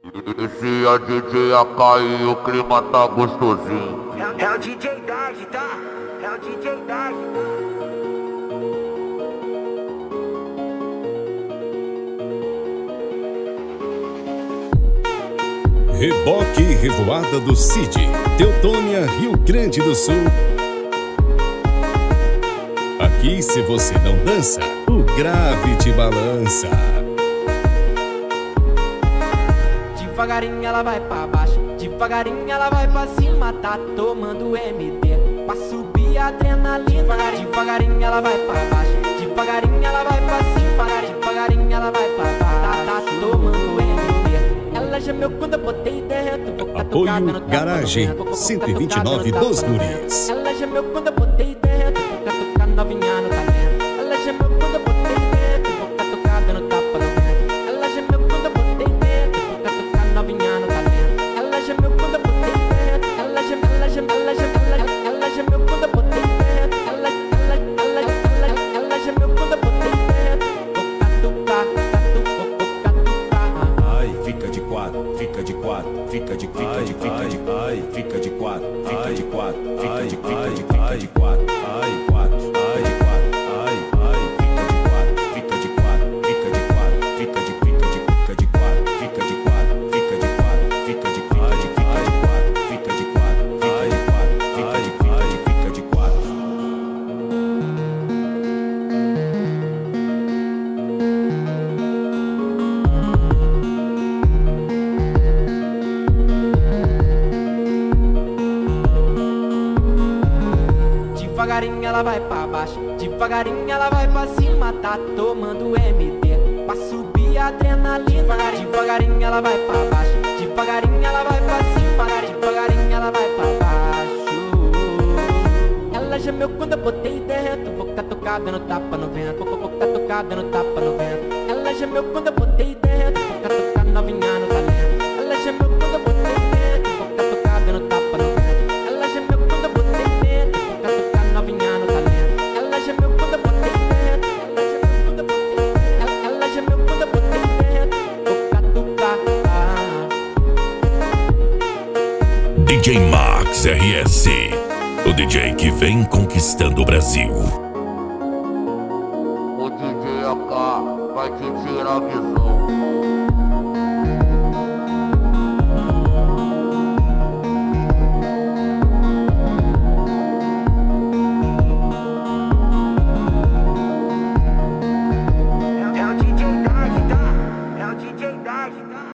Esse é DJ AK e o clima tá gostosinho. É o DJ Dag, tá? É o DJ Dag. Reboque e Revoada do Cid, Teutônia, Rio Grande do Sul. Aqui, se você não dança, o grave te balança. Devagarinho ela vai pra baixo, devagarinho ela vai pra cima. Tá tomando MD pra subir a adrenalina. Devagarinho ela vai pra baixo, devagarinho ela vai pra cima. Devagarinho ela vai pra baixo, tá tomando MD. Ela gemeu quando eu botei dentro. Apoio Garagem 129 dos Guris. Ela gemeu quando eu botei dentro. Vou catucar novinha no talento. Ela gemeu quando eu botei dentro. Vou catucar dando tapa no vento. Ela gemeu quando eu botei dentro. Vou catucar novinha no talento. Ela gemeu quando eu botei dentro. Ela gemeu quando eu botei dentro. Ela gemeu quando eu botei dentro. Vou catucar. Ai, fica de quatro, fica de quatro, fica de ai, fica de quatro, fica de quatro, fica de quatro, ai, quatro, ai, de quatro, ai, fica de quatro, fica de quatro, fica de quatro, fica de quatro, fica de quatro, fica de quatro, fica de quatro, fica de quatro, fica de quatro, fica de quatro. Devagarinho ela vai pra baixo, devagarinho ela vai pra cima. Tá tomando MD pra subir a adrenalina. Devagarinho ela vai pra baixo, devagarinho ela vai pra cima. Devagarinho ela vai pra baixo. Ela gemeu quando eu botei dentro. Vou catucar dando tapa no vento. Vou catucar dando tapa no vento. Ela gemeu quando eu botei dentro. Vou catucar novinha no talento. Ela gemeu quando eu botei dentro. Vou catucar dando tapa no vento. Ela gemeu quando eu botei dentro. Vou catucar novinha no talento. Ela gemeu quando eu botei dentro. Ela gemeu quando eu botei dentro. Vou catucar. DJ Max RS, o DJ que vem conquistando o Brasil.